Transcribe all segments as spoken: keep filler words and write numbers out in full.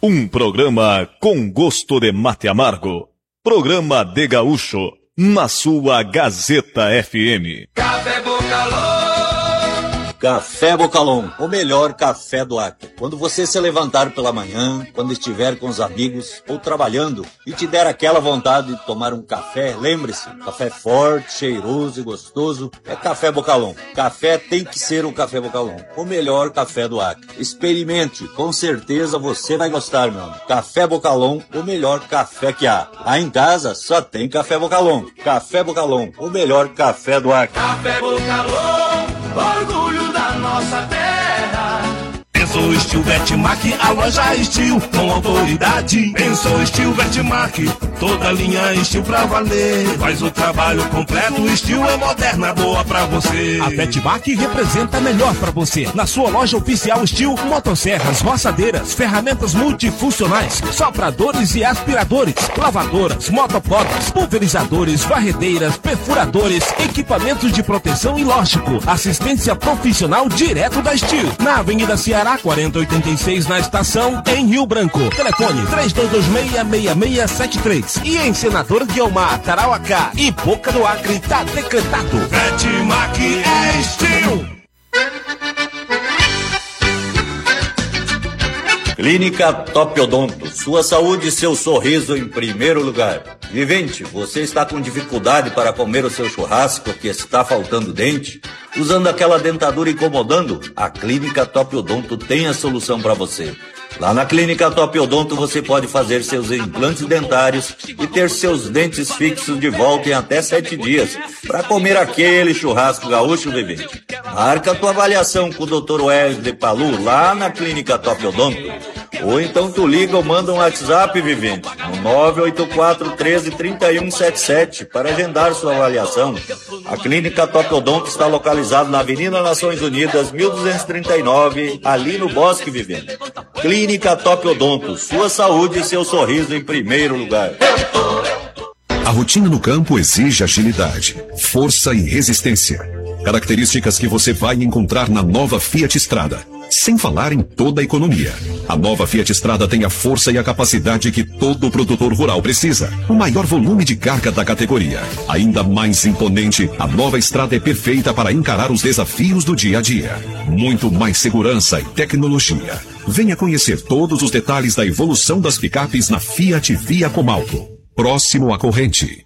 Um programa com gosto de mate amargo. Programa de gaúcho, na sua Gazeta F M. Café Bocalon. Café Bocalon, o melhor café do Acre. Quando você se levantar pela manhã, quando estiver com os amigos ou trabalhando e te der aquela vontade de tomar um café, lembre-se, café forte, cheiroso e gostoso é Café Bocalon. Café tem que ser o Café Bocalon, o melhor café do Acre. Experimente, com certeza você vai gostar, meu amigo. Café Bocalon, o melhor café que há. Lá em casa só tem Café Bocalon. Café Bocalon, o melhor café do Acre. Café Bocalon, orgulho da nossa terra. Pensou Steel Vetmark, a loja Steel com autoridade. Pensou Steel Vetmark, toda linha Steel pra valer. Faz o trabalho completo, Steel é moderna, boa pra você. A Vetmark representa melhor pra você. Na sua loja oficial Steel, motosserras, roçadeiras, ferramentas multifuncionais, sopradores e aspiradores, lavadoras, motopodas, pulverizadores, varredeiras, perfuradores, equipamentos de proteção e lógico, assistência profissional direto da Steel. Na Avenida Ceará, quarenta e oitenta e seis, na estação, em Rio Branco. Telefone três dois dois seis, seis seis sete três. E em Senador Guiomar, Tarauacá e Boca do Acre, tá decretado. Vetmark é Steel. Clínica Top Odonto, sua saúde e seu sorriso em primeiro lugar. Vivente, você está com dificuldade para comer o seu churrasco porque está faltando dente? Usando aquela dentadura incomodando? A Clínica Top Odonto tem a solução para você. Lá na Clínica Top Odonto você pode fazer seus implantes dentários e ter seus dentes fixos de volta em até sete dias para comer aquele churrasco gaúcho, Vivente. Marca a tua avaliação com o doutor Wesley de Palu lá na Clínica Top Odonto. Ou então tu liga ou manda um WhatsApp, Vivente, no nove oito quatro, um três, três um sete sete para agendar sua avaliação. A Clínica Top Odonto está localizada na Avenida Nações Unidas, mil duzentos e trinta e nove, ali no Bosque, Vivente. Clínica Top Odonto, sua saúde e seu sorriso em primeiro lugar. A rotina no campo exige agilidade, força e resistência. Características que você vai encontrar na nova Fiat Strada. Sem falar em toda a economia. A nova Fiat Strada tem a força e a capacidade que todo produtor rural precisa. O maior volume de carga da categoria. Ainda mais imponente, a nova Strada é perfeita para encarar os desafios do dia a dia. Muito mais segurança e tecnologia. Venha conhecer todos os detalhes da evolução das picapes na Fiat Via Comalco. Próximo à corrente.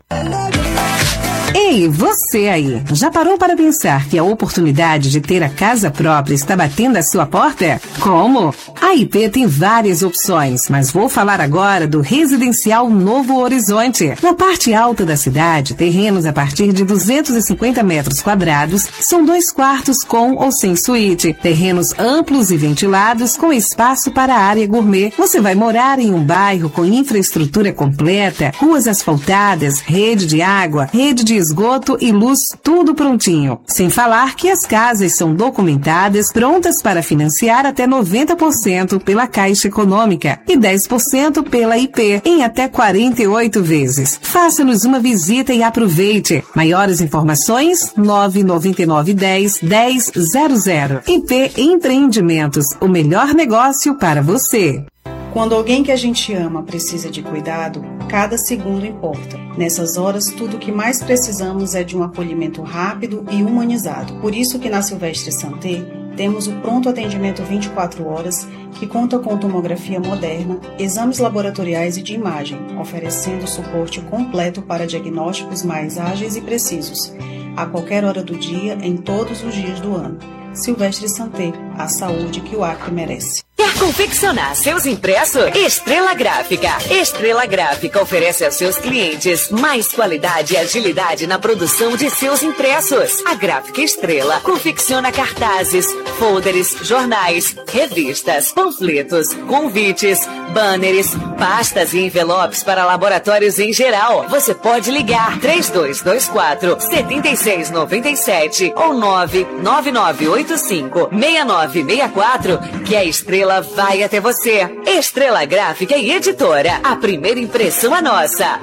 Ei, você aí, já parou para pensar que a oportunidade de ter a casa própria está batendo à sua porta? Como? A I P tem várias opções, mas vou falar agora do Residencial Novo Horizonte. Na parte alta da cidade, terrenos a partir de duzentos e cinquenta metros quadrados, são dois quartos com ou sem suíte, terrenos amplos e ventilados com espaço para a área gourmet. Você vai morar em um bairro com infraestrutura completa, ruas asfaltadas, rede de água, rede de esgoto e luz, tudo prontinho. Sem falar que as casas são documentadas, prontas para financiar até noventa por cento pela Caixa Econômica e dez por cento pela I P, em até quarenta e oito vezes. Faça-nos uma visita e aproveite. Maiores informações, nove nove nove, dez, dez zero zero. I P Empreendimentos, o melhor negócio para você. Quando alguém que a gente ama precisa de cuidado, cada segundo importa. Nessas horas, tudo o que mais precisamos é de um acolhimento rápido e humanizado. Por isso que na Silvestre Santé temos o pronto atendimento vinte e quatro horas, que conta com tomografia moderna, exames laboratoriais e de imagem, oferecendo suporte completo para diagnósticos mais ágeis e precisos, a qualquer hora do dia, em todos os dias do ano. Silvestre Santé, a saúde que o Acre merece. Quer confeccionar seus impressos? Estrela Gráfica. Estrela Gráfica oferece aos seus clientes mais qualidade e agilidade na produção de seus impressos. A Gráfica Estrela confecciona cartazes, folders, jornais, revistas, panfletos, convites, banners, pastas e envelopes para laboratórios em geral. Você pode ligar três dois dois quatro, sete seis nove sete ou nove nove nove oito cinco, seis nove seis quatro que a Estrela vai até você. Estrela Gráfica e Editora. A primeira impressão é nossa.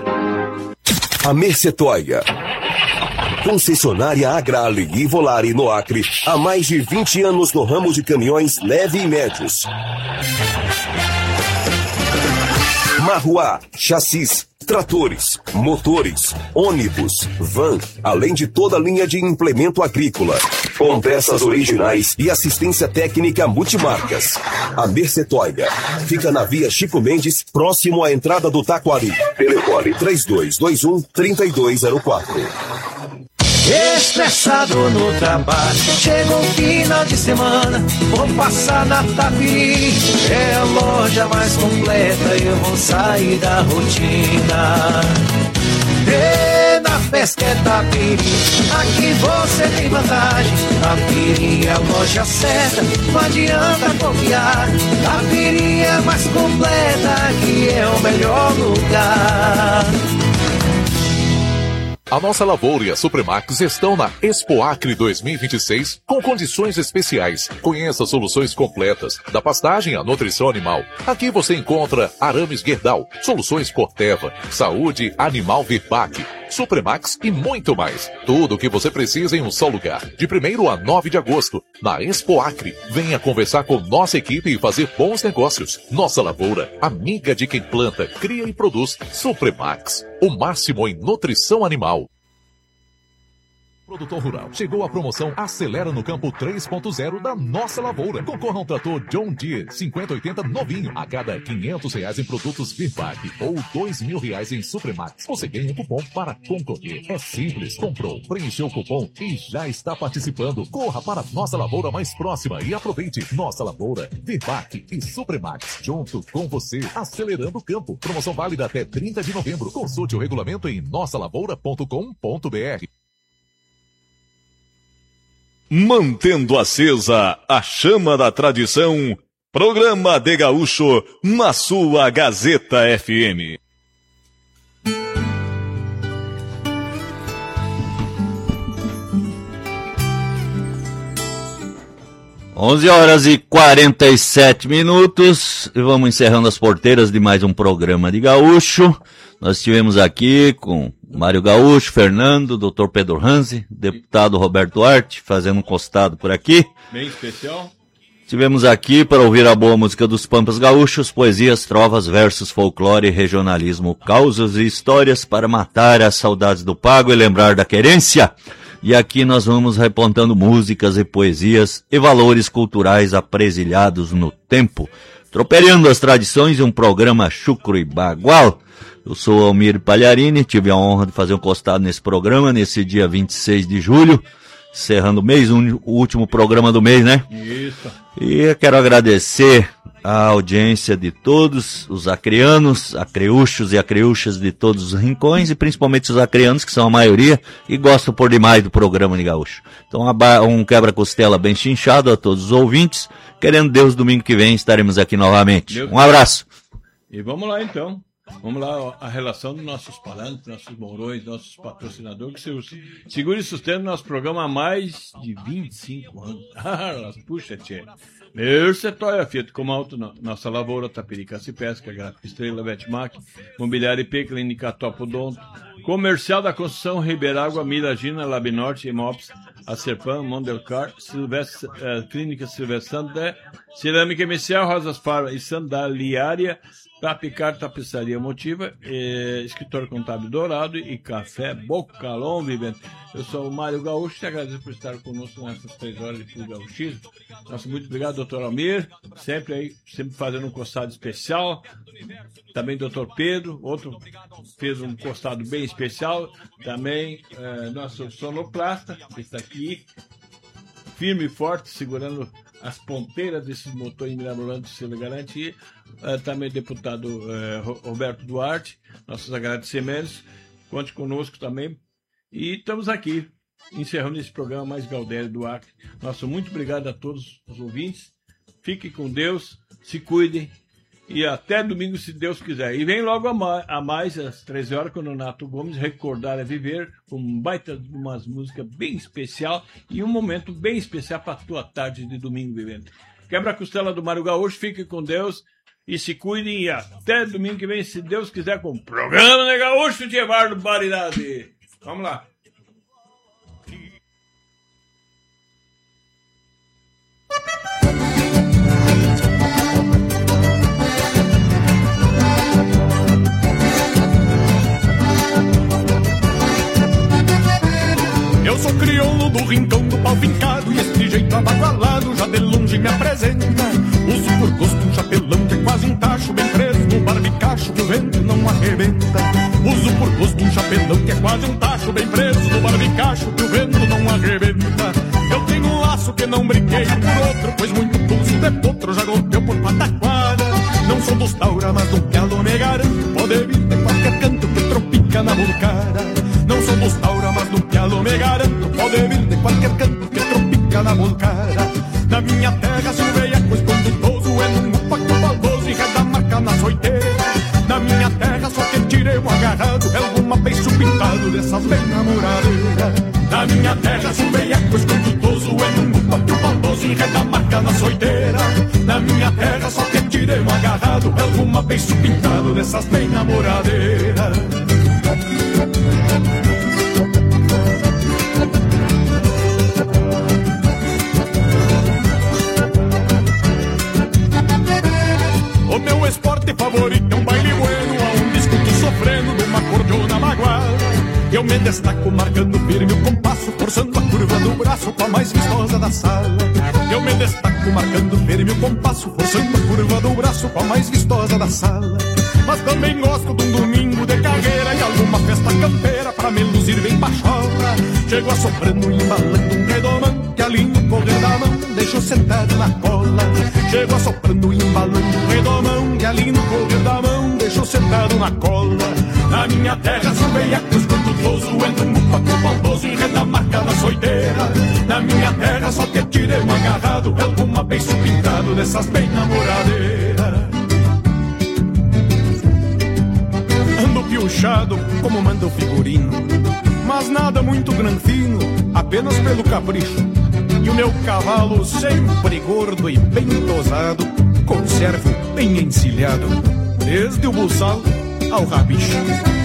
A Mercetóia. Concessionária Agrale e Volare no Acre. Há mais de vinte anos no ramo de caminhões leve e médios. Marruá, chassis, tratores, motores, ônibus, van, além de toda a linha de implemento agrícola, com peças originais e assistência técnica multimarcas. A Mercetóia fica na Via Chico Mendes, próximo à entrada do Taquari. Telefone três dois dois um, três dois zero quatro. Estressado no trabalho, chega o final de semana, vou passar na Tapiri, é a loja mais completa e eu vou sair da rotina. E na pesca é Tapiri, aqui você tem vantagem, Tapiri é a loja certa, não adianta confiar, Tapiri é mais completa, aqui é o melhor lugar. A Nossa Lavoura e a Supremax estão na Expo Acre dois mil e vinte e seis com condições especiais. Conheça soluções completas, da pastagem à nutrição animal. Aqui você encontra arames Gerdau, soluções Corteva, saúde animal Virbac, Supremax e muito mais. Tudo o que você precisa em um só lugar. De primeiro a nove de agosto, na Expo Acre. Venha conversar com nossa equipe e fazer bons negócios. Nossa Lavoura, amiga de quem planta, cria e produz. Supremax, o máximo em nutrição animal. Produtor Rural, chegou a promoção Acelera no Campo três ponto zero da Nossa Lavoura. Concorra a um trator John Deere cinquenta oitenta novinho a cada quinhentos reais em produtos Virbac ou dois mil reais em Supremax. Você ganha um cupom para concorrer. É simples, comprou, preencheu o cupom e já está participando. Corra para a Nossa Lavoura mais próxima e aproveite. Nossa Lavoura, Virbac e Supremax junto com você, acelerando o campo. Promoção válida até trinta de novembro. Consulte o regulamento em nossa lavoura ponto com ponto br. Mantendo acesa a chama da tradição, Programa de Gaúcho na sua Gazeta F M. onze horas e quarenta e sete minutos e vamos encerrando as porteiras de mais um Programa de Gaúcho. Nós estivemos aqui com Mário Gaúcho, Fernando, doutor Pedro Hanzi, deputado Roberto Duarte, fazendo um costado por aqui. Bem especial. Estivemos aqui para ouvir a boa música dos Pampas Gaúchos, poesias, trovas, versos, folclore, regionalismo, causas e histórias para matar as saudades do pago e lembrar da querência. E aqui nós vamos repontando músicas e poesias e valores culturais apresilhados no tempo, tropelhando as tradições de um programa chucro e bagual. Eu sou Almir Palharini, tive a honra de fazer um costado nesse programa, nesse dia vinte e seis de julho, encerrando o mês, o último programa do mês, né? Isso. E eu quero agradecer a audiência de todos os acreanos, acreúchos e acreúchas de todos os rincões, e principalmente os acreanos, que são a maioria, e gostam por demais do programa de Gaúcho. Então, um quebra-costela bem chinchado a todos os ouvintes. Querendo Deus, domingo que vem estaremos aqui novamente. Deus um abraço. E vamos lá, então. Vamos lá, a relação dos nossos palantes, nossos mourões, nossos patrocinadores, que segura e sustenta o nosso programa há mais de vinte e cinco anos. Ah, puxa, tchê. Mercetóia, Fiat Comalto, Nossa Lavoura, Tapirica Se Pesca, Gráfica Estrela, Vetmac, Mobiliário I P, Clínica Top Odonto, Comercial da Construção, Ribeirágua, Miragina, Labinorte, Imops, Acerpan, Mondelcar, Silvestre, eh, Clínica Silvestre Sandé, Cerâmica M C A, Rosas Faro e Sandaliária, Tapicar, Tapeçaria Motiva, eh, Escritório Contábil Dourado e Café Bocalon Vivente. Eu sou o Mário Gaúcho, te agradeço por estar conosco nessas três horas de Puro Gaúchismo. Nosso muito obrigado, doutor Almir, sempre aí, sempre fazendo um costado especial. Também doutor Pedro, outro fez um costado bem especial. Também eh, nosso sonoplasta, que está aqui, firme e forte, segurando as ponteiras desses motores mirabolantes de Silva Garantia. Uh, também deputado uh, Roberto Duarte, nossos agradecimentos. Conte conosco também. E estamos aqui, encerrando esse programa mais Gaudério do Acre. Nosso muito obrigado a todos os ouvintes. Fiquem com Deus, se cuidem. E até domingo, se Deus quiser. E vem logo a, ma- a mais, às treze horas, com o Nonato Gomes, Recordar é Viver, com um baita de umas músicas bem especial e um momento bem especial para a tua tarde de domingo, vivendo. Quebra a costela do Mário Gaúcho, fique com Deus e se cuidem. E até domingo que vem, se Deus quiser, com o Programa de Gaúcho de Barbaridade. Vamos lá. no rincão do pau fincado e este jeito abagualado já de longe me apresenta. Uso por gosto um chapelão que é quase um tacho bem preso no barbicacho que o vento não arrebenta. Uso por gosto um chapelão que é quase um tacho bem preso no barbicacho que o vento não arrebenta. Eu tenho um laço que não brinquei por outro, pois muito pulso de potro já golpeou por pataquada. Não sou dos taura, mas do galo me garanto, pode vir de qualquer canto que tropica na vulcada. Não sou dos taura, mas do galo me garanto, pode vir de qualquer canto que tropica na vulcada. Na minha terra se o veieco escondutoso é num pacto baldoso e reda marca na soiteira. Na minha terra só que tirei um agarrado é alguma beiço pintado dessas bem namoradeiras. Na minha terra se o veieco escondutoso é num pacto baldoso e reda marca na soiteira. Na minha terra só que tirei um agarrado é alguma beiço pintado dessas bem namoradeiras. O meu esporte favorito é um baile bueno, aonde escuto sofrendo numa cordiona magoada. Eu me destaco marcando firme o compasso, forçando a curva do braço com a mais vistosa da sala. Eu me destaco marcando firme o compasso, forçando a curva do braço com a mais vistosa da sala. Mas também gosto de um domingo de carreira e alguma festa campeira pra me luzir bem pachola. Chego assoprando e embalando um redomão que ali no correr da mão deixo sentado na cola. Chego assoprando e embalando um redomão que ali no correr da mão deixo sentado na cola. Na minha terra sou veieco escondutoso, entro no papo baldoso e reda marca na soiteira. Na minha terra só que tirei um agarrado, alguma beiço pintado dessas bem namoradeiras. Ando piochado como manda o figurino, mas nada muito granfino, apenas pelo capricho. E o meu cavalo sempre gordo e bem tosado, conservo bem encilhado, desde o buçal ao rabicho.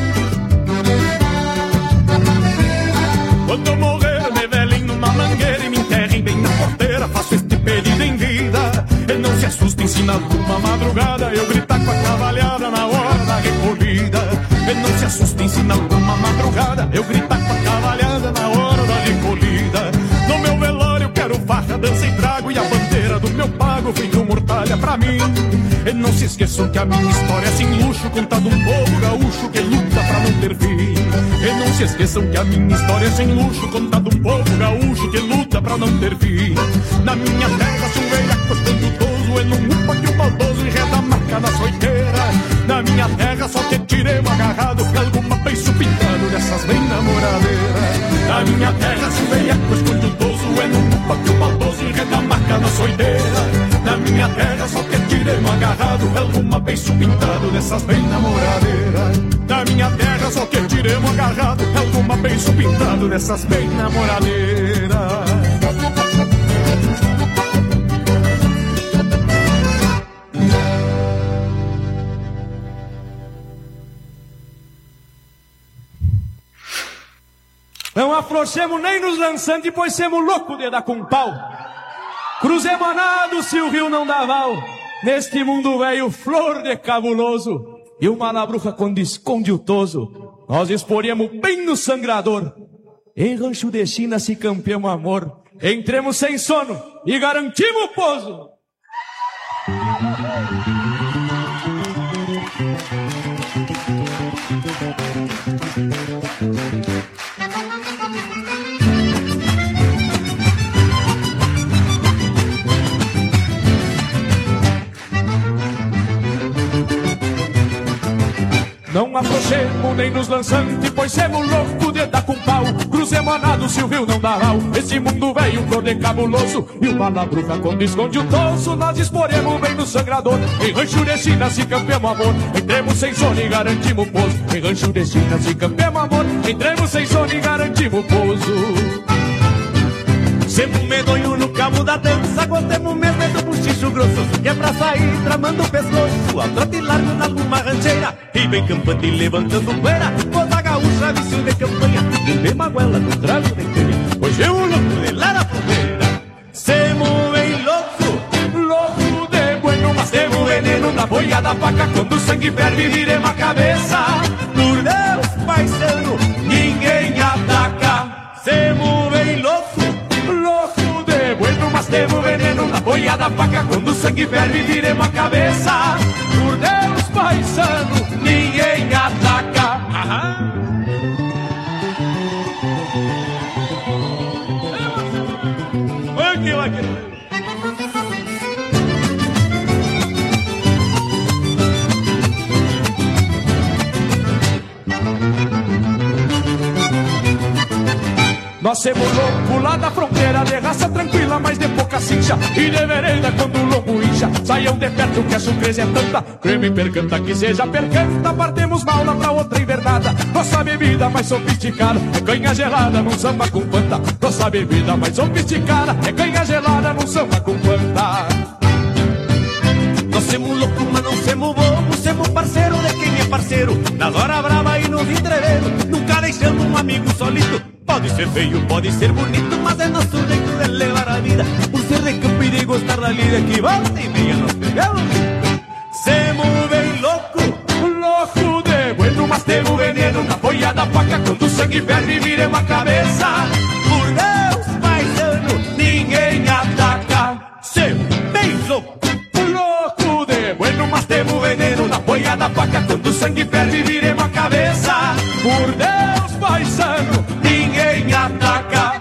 Quando eu morrer, me velem numa mangueira e me enterrem bem na porteira, faço este pedido em vida. E não se assustem se na uma madrugada eu gritar com a cavalhada na hora da recolhida. E não se assustem se na uma madrugada eu gritar com a cavalhada na hora da recolhida. No meu velório quero farra, dança e trago e a bandeira do meu pago feito mortalha pra mim. E não se esqueçam que a minha história é sem luxo, contada um povo gaúcho que luta pra não ter fim. E não se esqueçam que a minha história é sem luxo, contada um povo gaúcho que luta pra não ter fim. Na minha terra se um velhaco espantoso é num upa que o baldoso enreda a marca na soiteira. Na minha terra só que tirei um agarrado que alguma beiço pintado dessas bem namoradeiras. Na minha terra se um velhaco espantoso é num upa que o baldoso enreda a marca na soiteira. Na minha terra só que tirei um agarrado alguma beiço pintado dessas bem namoradeiras. Na minha terra só que tirei um agarrado alguma beiço pintado dessas bem namoradeiras. Não afrouxemos nem nos lançantes, pois semos loucos de dar com pau. Cruzemos a nado se o rio não dá val. Neste mundo velho, flor de cabuloso. E uma labruja quando esconde o toso, nós exporíamos bem no sangrador. Em rancho de China se campeamos amor. Entremos sem sono e garantimos o pouso. Não afrouxemos nem nos lançantes, pois semos loucos de dar com pau. Cruzemos a nado se o rio não dá mal. Este mundo velho, flor de cabuloso. E uma labruca quando esconde o tosso, nós exporemos bem no sangrador. Em rancho de China se campeamos amor. Entremos sem sono e garantimos pouso. Em rancho de China se campeamos amor. Entremos sem sono e garantimos pouso. Sempre um medonho no cabo da dança, gostemos mesmo é do buchicho grosso, que é pra sair tramando o pescoço, ao trote largo na alguma rancheira, e bem campante e levantando poeira, toda gaúcha, vício de campanha, e bem maguela no trago de canha, hoje eu louco de lá na fronteira. Semos bem louco, louco de bueno, mas temos veneno na boia da faca, quando o sangue ferve viremos a cabeça, por Deus, paisano, ninguém ataca. Semos bem louco, boia da faca, quando o sangue ferve, viremos a cabeça. Por Deus, paisano, ninguém ataca. Aham. Aqui, aqui. Nós somos loucos lá da fronteira, de raça tranquila, mas de pouca cincha. E de vereda quando o lombo incha, saiam de perto que a surpresa é tanta. Creme percanta que seja percanta, partemos mal lá pra outra invernada. Nossa bebida mais sofisticada é canha gelada num samba com panta. Nossa bebida mais sofisticada é canha gelada num samba com panta. Nós somos loucos, mas não somos bobos, somos parceiro de quem é parceiro. Nas horas bravas e nos entreveros, nunca deixamos um amigo solito. Pode ser feio, pode ser bonito, mas é nosso jeito de levar a vida. Por ser de campo e de gostar da lida, que volta e meia nós pegamos. Semos bem louco, louco de bueno, mas temos veneno na boia da faca. Quando o sangue ferve, viremos a cabeça. Por Deus, paisano, ninguém ataca. Semos bem louco, louco de bueno, mas temos veneno na boia da faca. Quando o sangue ferve, viremos a cabeça. Por Deus, paisano, ninguém ataca.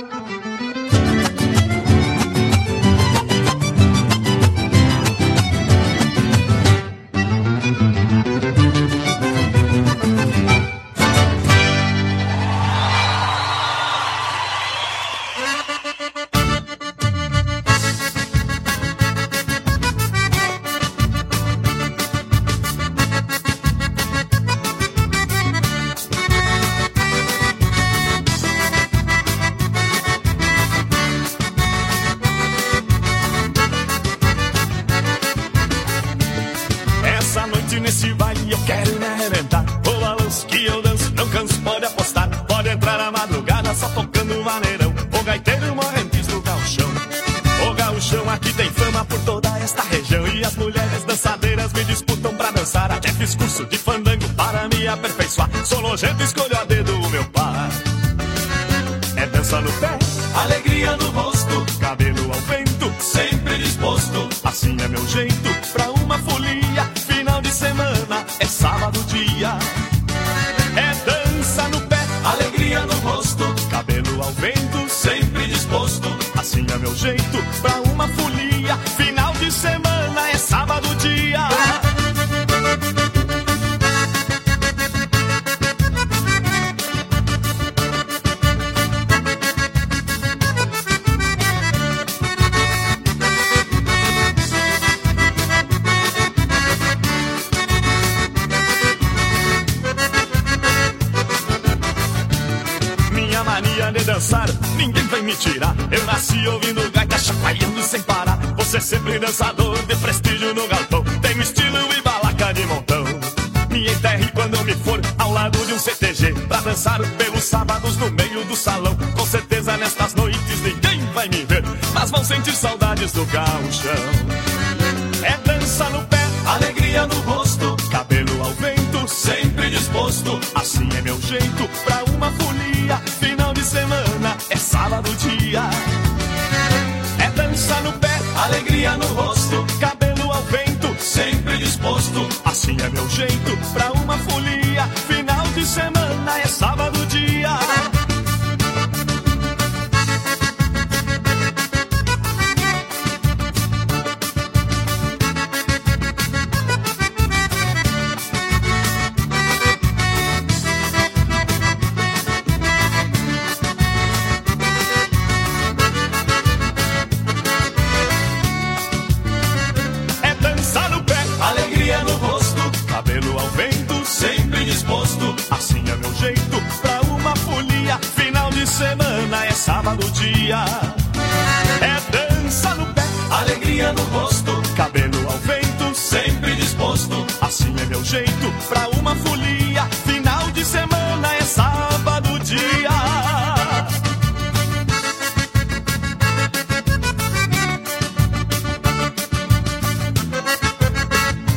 Nesse baile eu quero me arrebentar. O balanço que eu danço, não canso, pode apostar. Pode entrar na madrugada só tocando maneirão. O gaiteiro morrentes do gauchão. O gauchão aqui tem fama por toda esta região. E as mulheres dançadeiras me disputam pra dançar. Até fiz curso de fandango para me aperfeiçoar. Sou nojento, escolho a dedo o meu par. É dança no pé, alegria no rosto, cabelo ao vento, sempre disposto. Assim é meu jeito pra uma folia. Final de semana é sábado dia. É dança no pé, alegria no rosto, cabelo ao vento, sempre disposto. Assim é meu jeito pra uma folia. Final de semana é sábado dia. De dançar, ninguém vai me tirar. Eu nasci ouvindo gaita, chacoalhando sem parar. Você sempre dançador de prestígio no galpão. Tenho estilo e balaca de montão. Me enterre quando eu me for ao lado de um C T G pra dançar pelos sábados no meio do salão. Com certeza nestas noites ninguém vai me ver, mas vão sentir saudades do gauchão. É dança no pé, alegria no rosto, cabelo ao vento, sempre disposto. Assim é meu jeito pra uma folia. Final de semana é sábado dia. É dança no pé, alegria no rosto, cabelo ao vento, sempre disposto. Assim é meu jeito pra uma folia. Final de semana é sábado dia. Cabelo ao vento, sempre disposto. Assim é meu jeito pra uma folia. Final de semana é sábado dia. É dança no pé, alegria no rosto, cabelo ao vento, sempre disposto. Assim é meu jeito pra uma folia. Final de semana é sábado dia.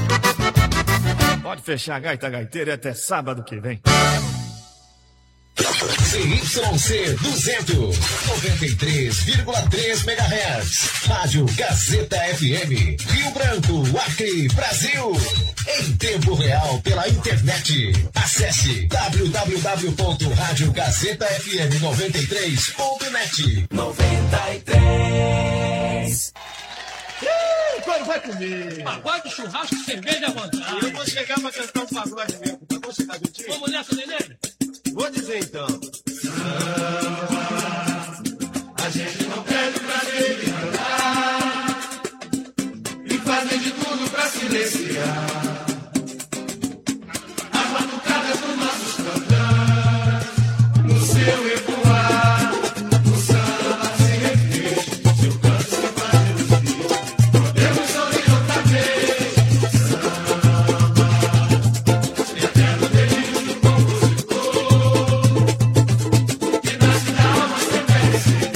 Pode fechar a gaita gaiteira até sábado que vem. C Y C duzentos, noventa e três vírgula três megahertz. Rádio Gazeta F M. Rio Branco, Acre, Brasil. Em tempo real pela internet. Acesse w w w ponto rádio gazeta f m noventa e três ponto net. noventa e três. Ih, quando vai comer? Pagode, churrasco, cerveja à vontade. Eu vou chegar pra cantar um pagode mesmo. Vamos chegar juntinho? Vamos nessa, Nenê? Vou dizer então. Samba, a gente não pede pra ele cantar e fazem de tudo pra silenciar as batucadas dos nossos cantores. No seu ecoar, o samba se refez. Seu canto se faz reduzir. Podemos sorrir outra vez. Samba, eterno delírio do compositor, que nasce da alma sem merecer.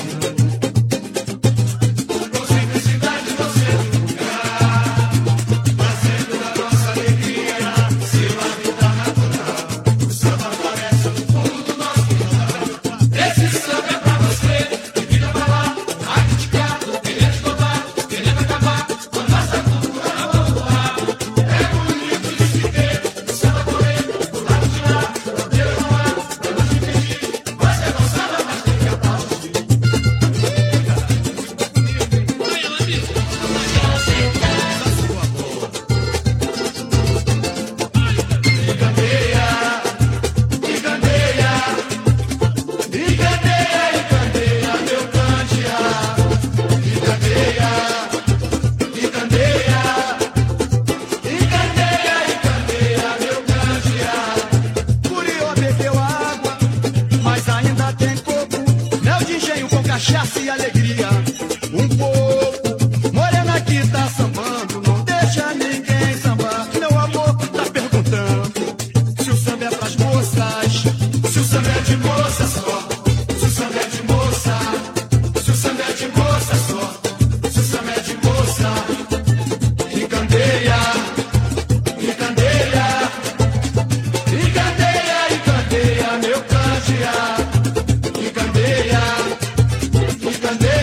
Com simplicidade você no lugar, fazendo da nossa alegria seu habitat natural. O samba floresce no fundo do nosso quintal. Esse samba é pra você que fica pra lá, a criticar, querendo esgotar, querendo acabar com a nossa cultura na mão do ar. É bonito de se ver o samba correr do lado de lá, bandeira no ar, pra nos dividir. Você não sabe, mas tem que aplaudir. Vai, ela disse. E candeia, e candeia, e candeia, e candeia, meu candeeiro. E candeia, e candeia, e candeia, e candeia, meu candeeiro. Curió bebeu água, mas ainda tem coco. Mel de engenho com cachaça e alegria. Um pouco, morena que tá sambando, não deixa ninguém sambar. Meu amor tá perguntando se o samba é pras moças, se o samba é de moça só, se o samba é de moça, se o samba é de moça só, se o samba é de moça. E candeia, e candeia, e candeia, e candeia, meu candeeiro. E candeia, e candeia.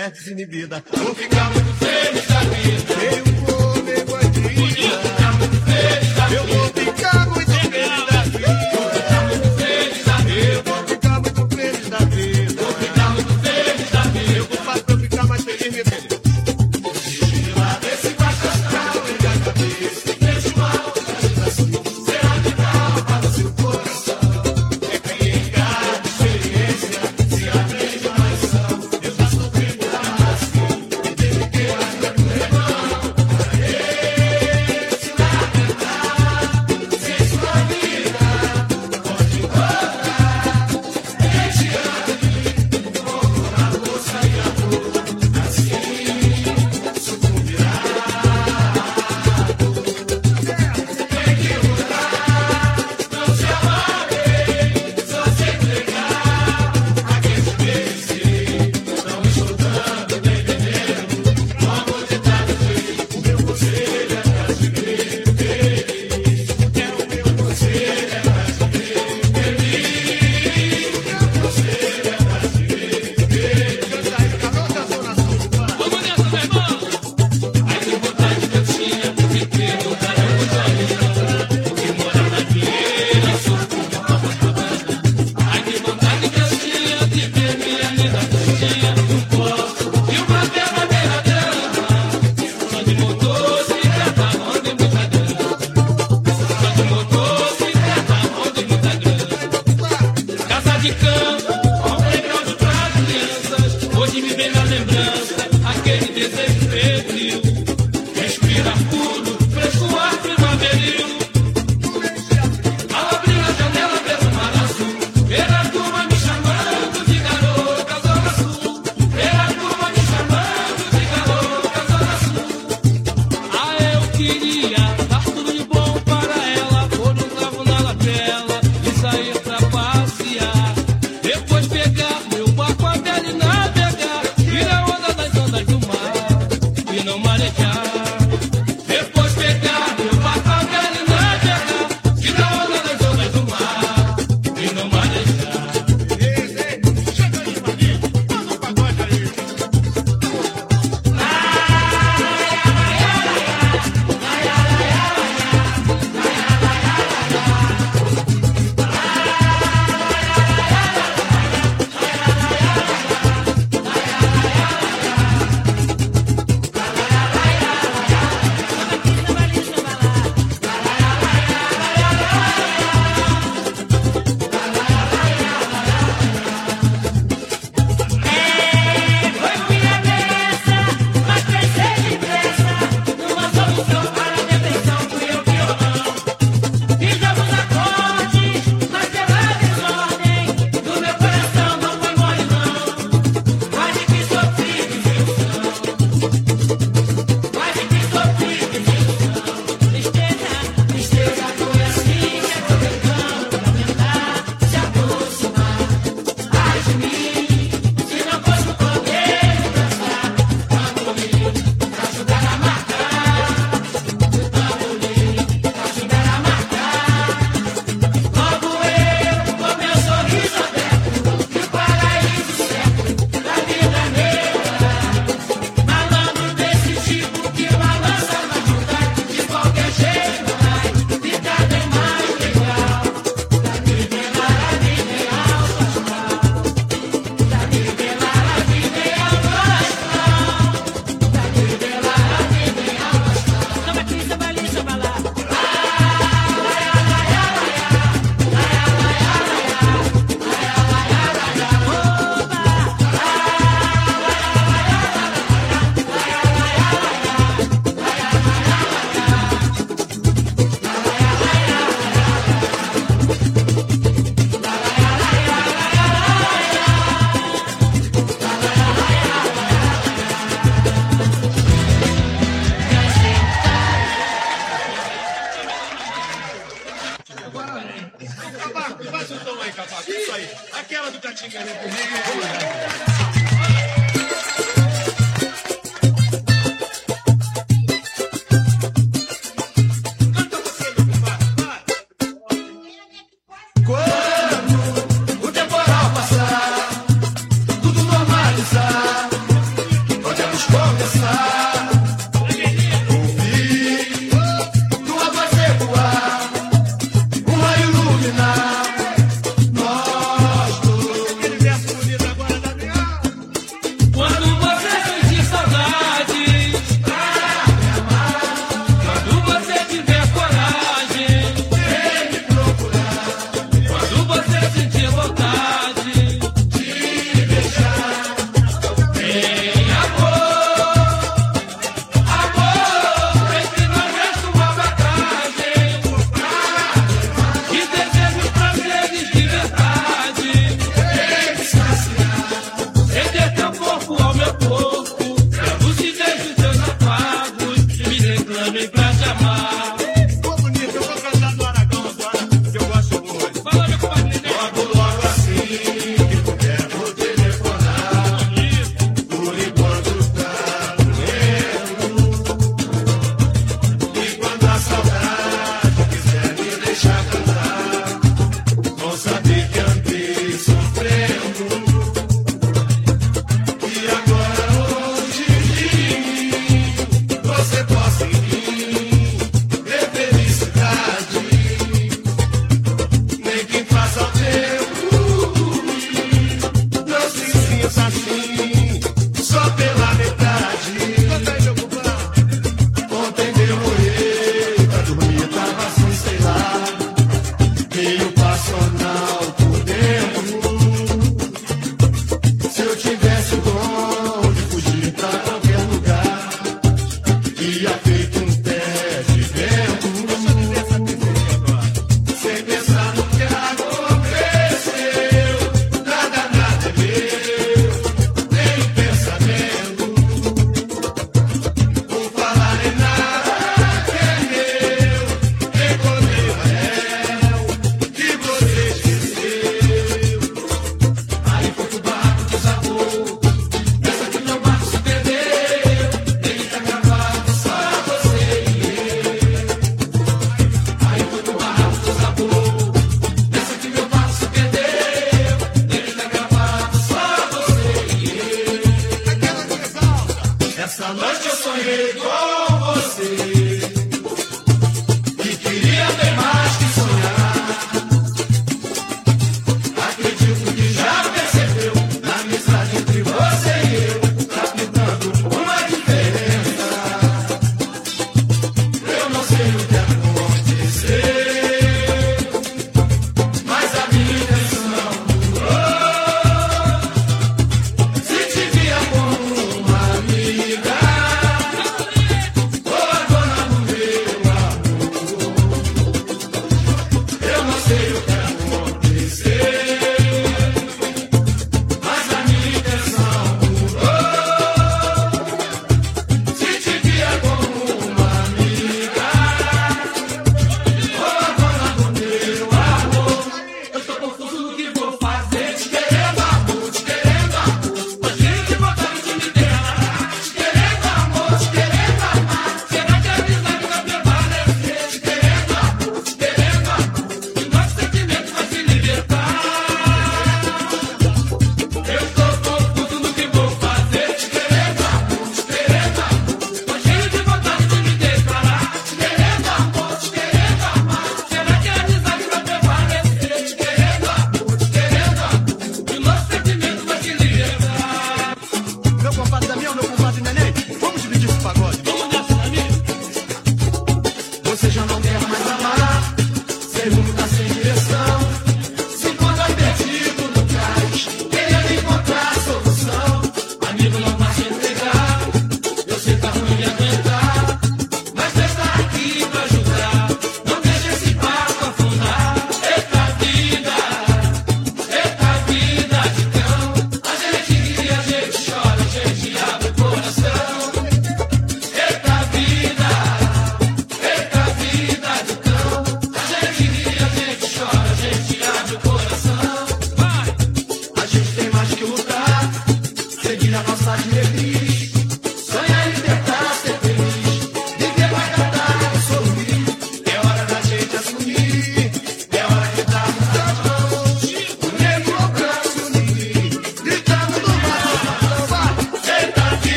mulher desinibida. Vou ficar muito feliz da vida. Eu vou me bandida. Vou ficar muito feliz da vida. Eu vou ficar muito feliz da vida. Vou ficar muito feliz da vida. Eu vou ficar muito feliz da vida. Vou ficar muito feliz da vida. Eu vou fazer pra eu ficar mais feliz, minha filha. Vigila desse baixo astral, liga a cabeça. Deixa uma alta agitação. Será que calma para o seu coração? É quem engana a experiência. Se aprende uma lição. Eu já estou vendo a máscara. E dele que eu acho que é do irmão. Para esse lá cantar. Sem sua vida. Pode encontrar. Quem te ame. Fogo na moça e a dor. Assim sucumbirá. Tem que lutar. Não se amarre. Só se entregar. A quem te merecer. Não escutando nem vendendo. O amor de tanto feito. O meu conselho é brasileiro. É o meu conselho é brasileiro. O meu conselho é brasileiro. Canta aí, calor da Zona Sul. Vamos nessa, meu irmão! Ai, que vontade que eu tinha de ter vontade de mudar de casa. De morar na Vieira, sucumbir a Copacabana. Ai, que vontade que eu tinha de ver minha linda coxinha no posto e uma verdadeira grama. Só de motocicleta, onde muita grana. Só de motocicleta, onde muita grana. Casa de campo, com playground para crianças. Hoje me vem na lembrança aquele desejo febril. Respira puro, fresco ar primaveril. Ao abrir a janela, vejo o mar azul. Ver a turma me chamando de garota Zona Sul. Ver a turma me chamando de garota Zona Sul. Ah, eu queria dar tudo de bom para ela, pôr um cravo na lapela e sair pra passear. Depois pegar meu barco a vela e navegar, ir a onda das ondas do mar e não marejar. Depois pegar meu barco a vela e navegar, ir a onda das ondas do mar e não marejar. Chega aí, maninho. Manda um pagode aí. Foi minha nessa, mas pensei depressa numa solução para a depressão. Fui eu violão. Fizemos acordes, mas pela desordem do meu coração não foi mole não. Quase que sofri desilusão. Quase que sofri desilusão. Tristeza, tristeza foi assim que eu tô tentando lamentar, se aproximar. Ai de mim, se não fosse o poder de dançar, tamborim, pra ajudar a marcar. Tamborim, pra ajudar a marcar. Logo eu, com meu sorriso aberto, e o paraíso certo da vida negra. Malandro desse tipo que balança na junta, de qualquer jeito vai ficar bem mais legal. Da nivelar a nivelar o astral. Da nivelar a nivelar o astral. Da nivelar a nivelar o astral. Samba aqui, samba ali, samba lá. Cavaco, faz um tom aí, Cavaco. Isso aí. Aquela do Catinguelê comigo. Quando o temporal passar, tudo normalizar,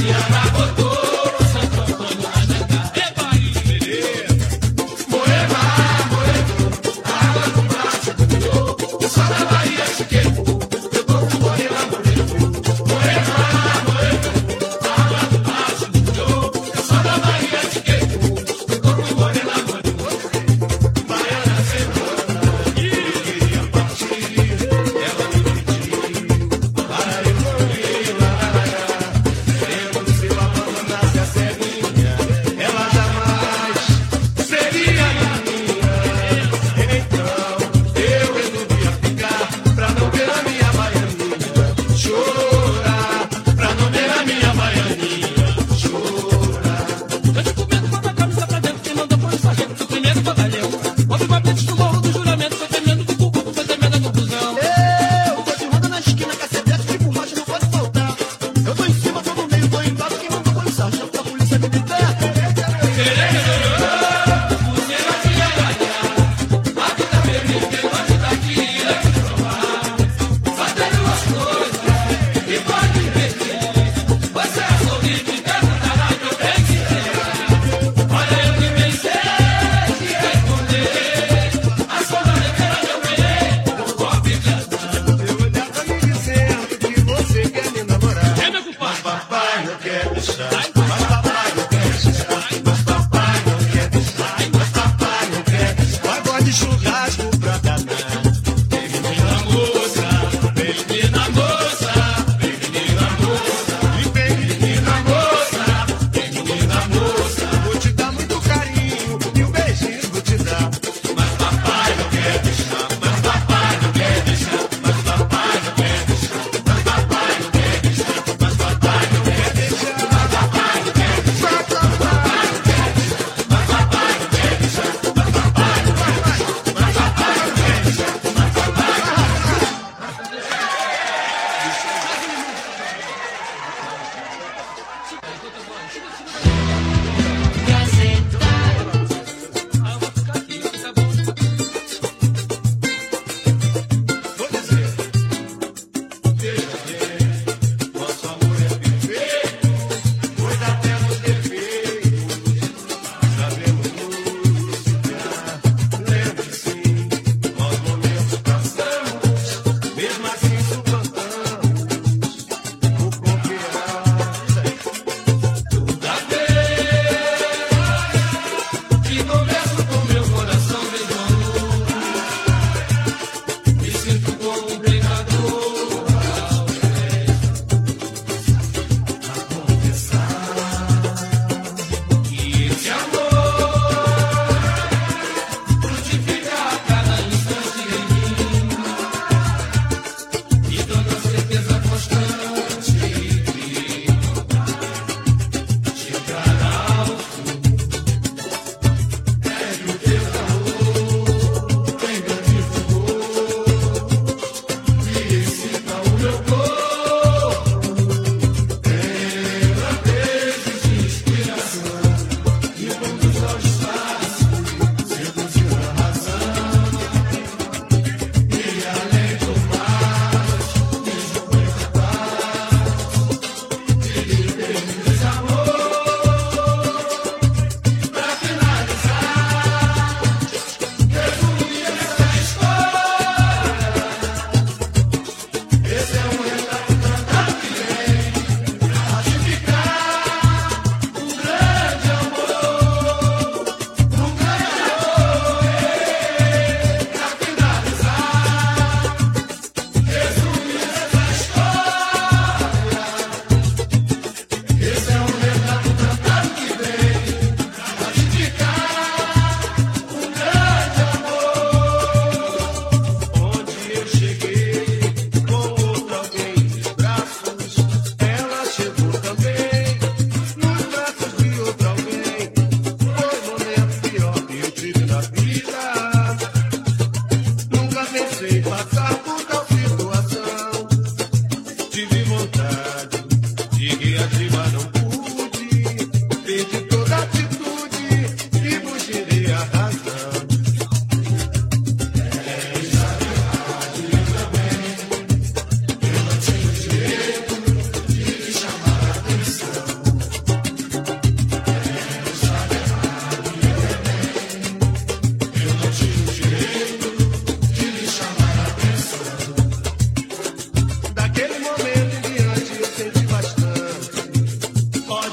Da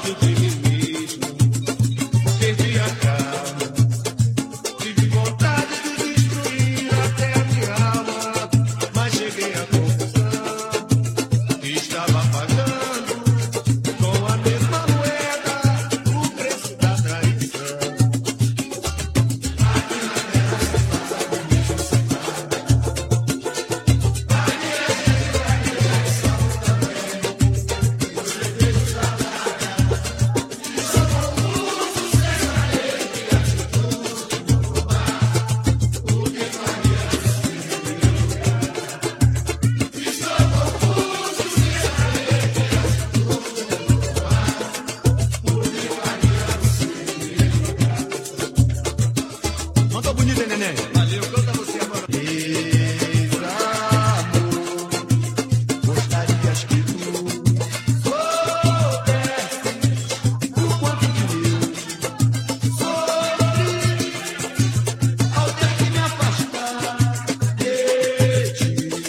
ódio de mim mesmo. Perdi a calma, tive vontade de destruir até a minha alma, mas cheguei à conclusão que estava pagando com a mesma moeda o preço da traição. Mandou bonito, hein, neném? Valeu, canta você agora. Gostarias que tu soubesses o quanto que eu sofri ao ter que me afastar de ti.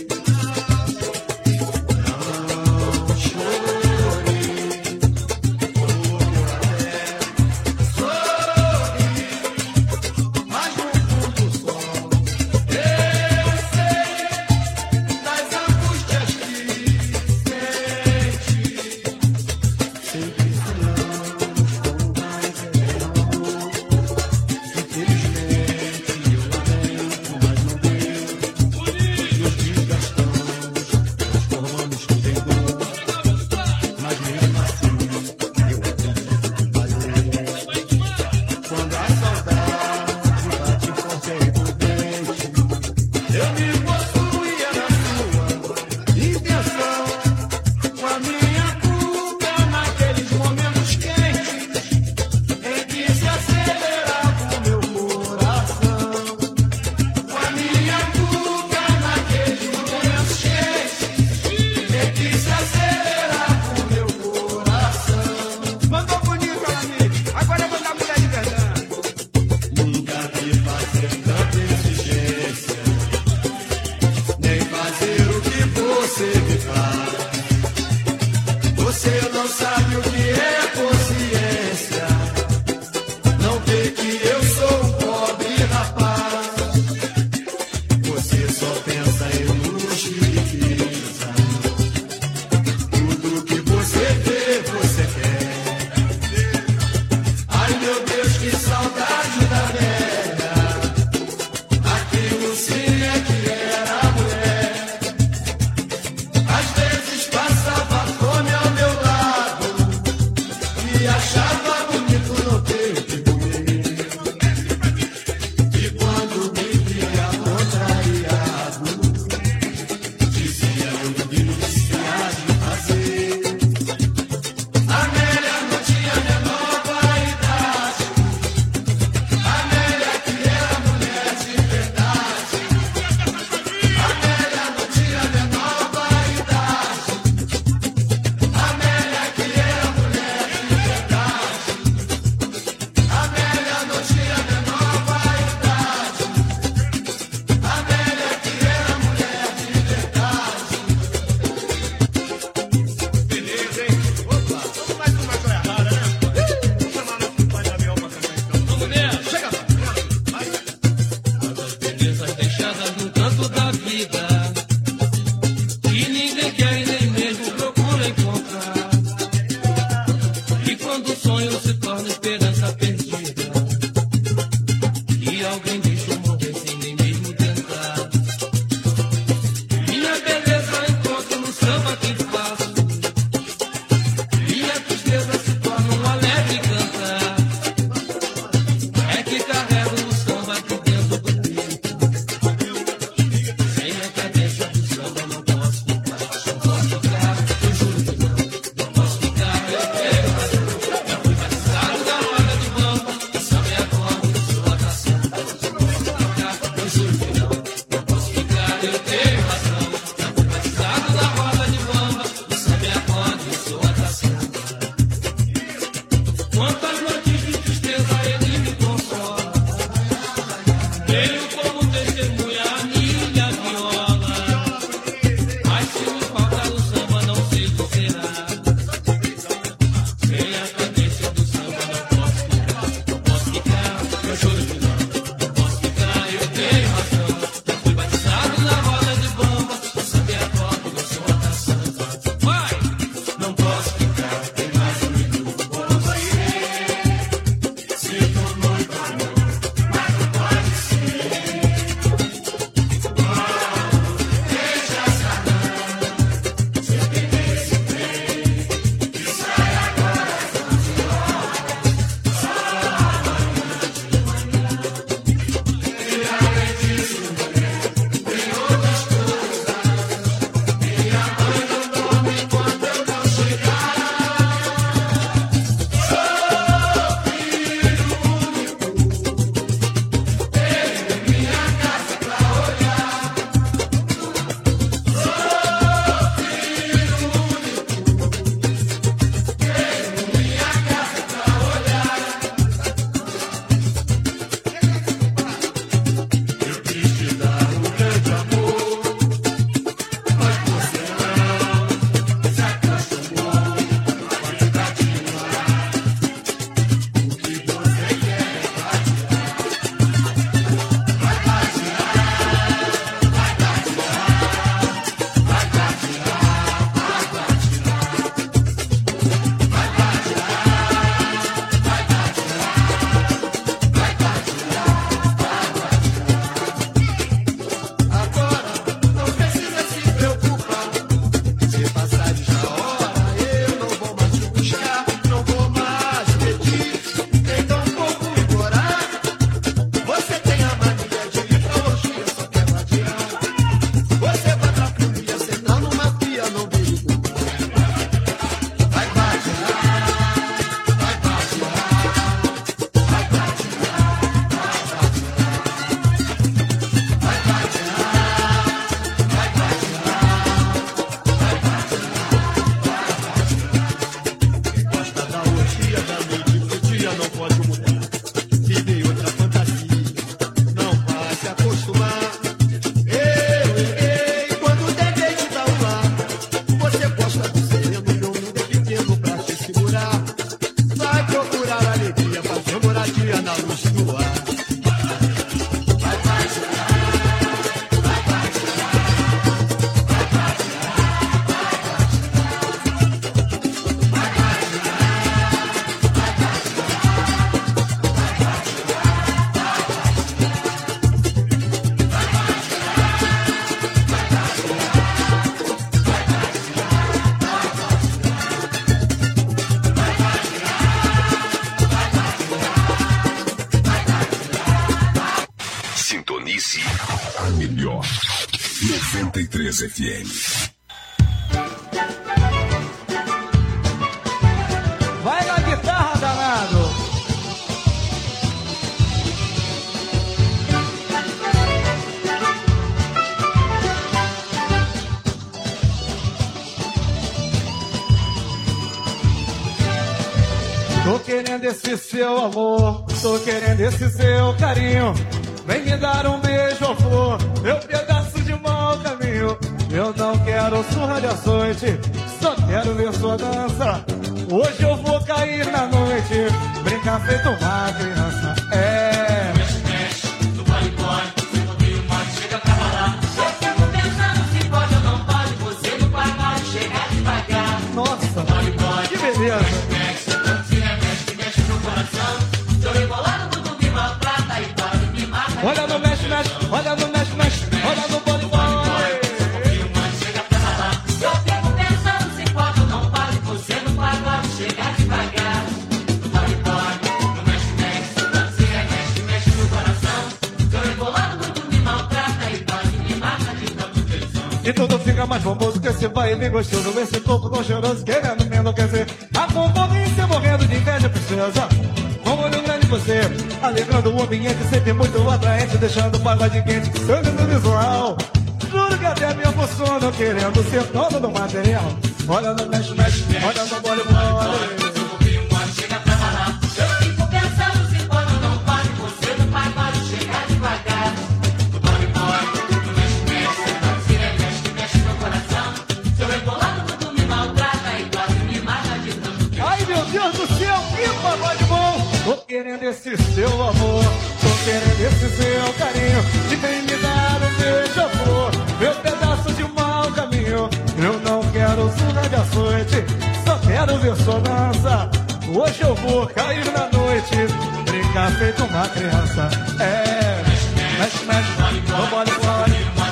Não chorei, como eu até sorri, mas no fundo só eu sei das angústias que sente. Sempre falamos com mais amor. Infelizmente eu lamento, mas não deu. Nos desgastamos, transformamos tudo em dor. Mas mesmo assim eu acredito fazer. Quando a saudade bate forte aí por dentro, eu me possuía na sua intenção, com a minha culpa naqueles momentos quentes em que se acelerava o meu coração. Com a minha culpa naqueles momentos quentes em que se acelerava o meu coração. Mandou bonito, amigo. Agora eu vou dar mulher de verdade. Nunca vi fazer tanta exigência, nem fazer o que você me faz. Você não sabe o que é consciência, não vê que eu sou um pobre rapaz. Você só pensa em luxo e riqueza, tudo que você vê, você quer. Ai meu Deus, que saudade da velha, aquilo sim é que era mulher. Às vezes passava fome ao meu lado e achava bonito não ter o que comer. E quando me via contrariado, dizia eu menino que se há de fazer. Amélia não tinha a menor vaidade, Amélia que era mulher de verdade. Amélia não tinha a menor vaidade, Amélia que era mulher de verdade. Amélia não tinha a menor vaidade, Amélia que era mulher de verdade. Beleza, hein? Opa, vamos mais uma coisa rara, né? Vou chamar nosso pai da Biel pra cantar então. Vamos nessa, chega lá. Vai. As belezas deixadas no canto da vida, que ninguém quer e nem mesmo procura encontrar. E quando o sonho se torna esperança perdida, e alguém deixa morrer sem nem mesmo tentar. Minha beleza encontro no samba que faço, minha tristeza se torna um alegre cantar. É que carrego no samba aqui dentro do peito, sem a cadência do samba não posso ficar. Não posso ficar, eu juro que não, não posso ficar. Eu quero, já fui batizado da roda do bamba, a luz do ar. Vai apaixonar, vai apaixonar, vai Sintonize a melhor noventa e três F M. Vai na guitarra, danado. Tô querendo esse seu amor, tô querendo esse seu carinho. Vem me dar um beijo, ó flor, meu pedaço de mau caminho. Eu não quero surra de açoite, só quero ver sua dança. Hoje eu vou cair na noite, brincar feito uma criança. É. Mexe, mexe, no pode, pode, você não viu, mas chega pra falar. Eu fico pensando se pode ou não pode, você não pode, pode chegar devagar. Nossa, pode, pode, que beleza. Mexe, mexe, se remexe, mexe no coração. Tô embolado, tudo me maltrata e pode me matar. Olha no mexe, mexe, olha no mexe, mexe, olha no boli, boli. Eu fico pensando se pode ou não pode, você não pode, pode chegar devagar. Pode, pode, não mexe, mexe, se remexe, mexe no coração. Tô embolado, tudo me maltrata e pode me matar de tanto tesão. E tudo fica mais famoso que esse vai me gostoso. Esse corpo tão cheiroso, querendo me enlouquecer. A concorrência morrendo de inveja, princesa. Com olho grande você, alegrando o ambiente, sempre muito atraente, deixando o pagode quente, sangue no visual. Juro que até me emociono, querendo ser dono do material. Olha no mexe, mexe, olha no bole, bole. Chega pra falar. Eu fico pensando se pode ou não pode, você não pode, pode chegar devagar. Pode, pode, não mexe, mexe, se remexe, mexe no coração. Seu rebolado tudo me maltrata e quase me mata de tanto que. Ai meu Deus do céu, que pagode bom! Tô querendo esse seu amor, tô querendo esse seu carinho. De vem me dar um beijo, amor, meu pedaço de mau caminho. Eu não quero surra de açoite, só quero ver sua dança. Hoje eu vou cair na noite, brincar feito uma criança. É, mexe, mexe, vambora, bora.